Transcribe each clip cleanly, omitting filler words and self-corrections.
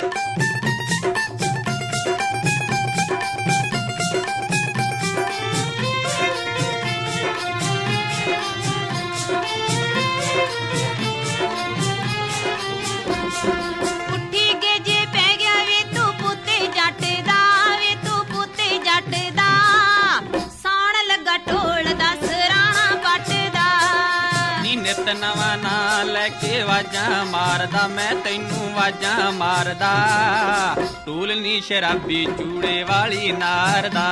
ਨਿਤ ਨਵਾਂ ਨਾਂ ਲੈ ਕੇ ਵਾਜਾਂ ਮਾਰਦਾ ਮੈਂ ਤੈਨੂੰ ਵਾਜਾਂ ਮਾਰਦਾ ਢੋਲ ਨੀ ਸ਼ਰਾਬੀ ਚੂੜੇ ਵਾਲੀ ਨਾਰ ਦਾ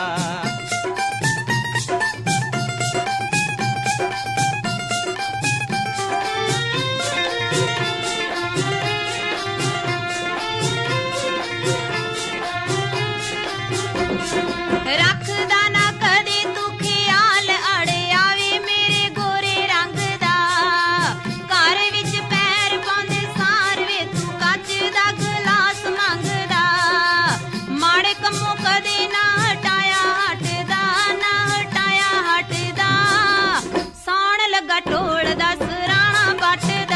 ਰੱਖਦਾ ਨਾ ਕਦੇ ਤੂੰ ਖਿਆਲ ਅੜਿਆ ਵੇ ਮੇਰੇ ਗੋਰੇ ਰੰਗ ਦਾ ਘਰ ਵਿੱਚ ਪੈਰ ਪਾਉਂਦੇ ਸਾਰ ਵੇ ਤੂੰ ਕੱਚ ਦਾ ਗਲਾਸ ਮੰਗਦਾ ਮਾੜੇ ਕੰਮੋਂ ਕਦੇ ਨਾ ਹਟਾਇਆ ਹਟਦਾ ਨਾ ਹਟਾਇਆ ਹਟਦਾ ਸੌਣ ਲੱਗਾ ਢੋਲ ਦਾ ਸਰਾਣਾ ਵੱਟਦਾ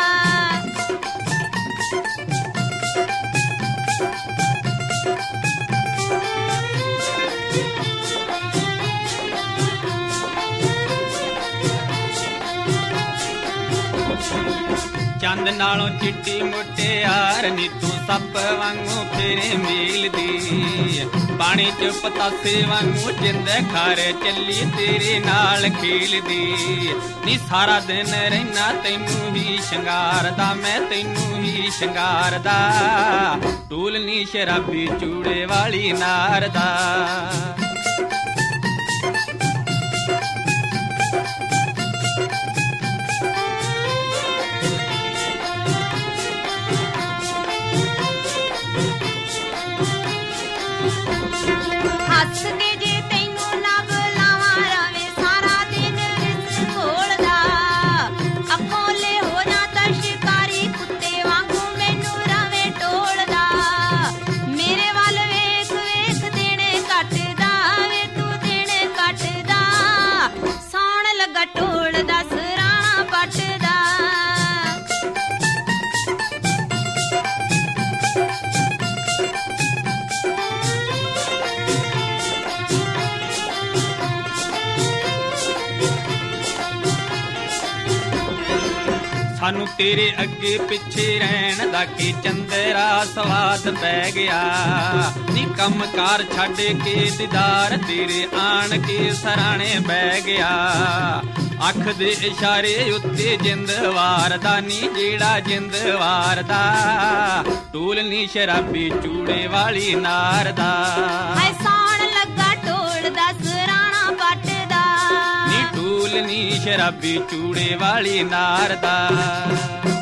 ਚੰਦ ਨਾਲੋਂ ਚਿੱਟੀ ਮੁਟਿਆਰ ਨੀ ਤੂੰ ਸੱਪ ਵਾਂਗੂ ਫੇਰੇ ਮੇਲਦੀ ਪਾਣੀ ਚ ਪਤਾਸੇ ਵਾਂਗੂ ਜਿੰਦ ਖਾਰੇ ਚੱਲੀ ਤੇਰੇ ਨਾਲ ਖੇਲਦੀ ਨੀ ਸਾਰਾ ਦਿਨ ਰਹਿਣਾ ਤੈਨੂੰ ਹੀ ਸ਼ਿੰਗਾਰਦਾ ਮੈਂ ਤੈਨੂੰ ਹੀ ਸ਼ਿੰਗਾਰਦਾ ਢੋਲ ਨੀ ਸ਼ਰਾਬੀ ਚੂੜੇ ਵਾਲੀ ਨਾਰ ਦਾ ਹੱਸ ਕੇ ਜੇ ਤੈਨੂੰ ਨਾ ਬੁਲਾਵਾਂ ਰਵੇਂ ਸਾਰਾ ਦਿਨ ਰਿਸ ਘੋਲਦਾ ਅਕੋਲੇ ਹੋ ਜਾ ਤਾਂ ਸ਼ਿਕਾਰੀ ਕੁੱਤੇ ਵਾਂਗੂ ਮੈਨੂੰ ਰਵੇਂ ਟੋਲਦਾ ਮੇਰੇ ਵੱਲ ਵੇਖ ਵੇਖ ਦੇਣੇ ਕੱਟਦਾ ਵੇ ਤੂੰ ਦੇਣੇ ਕੱਟਦਾ ਸੌਣ ਲੱਗਾ ਢੋਲ ਦਾ ਸਰਾਣਾ ਪੱਟਦਾ ਸਾਨੂੰ ਤੇਰੇ ਅੱਗੇ ਪਿੱਛੇ ਰਹਿਣ ਦਾ ਕੀ ਚੰਦਰਾ ਸਵਾਦ ਪੈ ਗਿਆ ਨੀ ਕੰਮਕਾਰ ਛੱਡ ਕੇ ਦੀਦਾਰ ਤੇਰੇ ਆਣ ਕੇ ਸਰਾਣੇ ਬਹਿ ਗਿਆ ਅੱਖ ਦੇ ਇਸ਼ਾਰੇ ਉੱਤੇ ਜਿੰਦ ਵਾਰਦਾ ਨੀ ਜਿਹੜਾ ਜਿੰਦ ਵਾਰਦਾ ਢੋਲ ਨੀ ਸ਼ਰਾਬੀ ਚੂੜੇ ਵਾਲੀ ਨਾਰ ਦਾ ਹਾਏ ਸੌਣ ਲੱਗਾ ਢੋਲ ਦਾ ਸਰਾਣਾ ਵੱਟਦਾ ਨੀ ਢੋਲ ਨੀ ਸ਼ਰਾਬੀ ਚੂੜੇ ਵਾਲੀ ਨਾਰ ਦਾ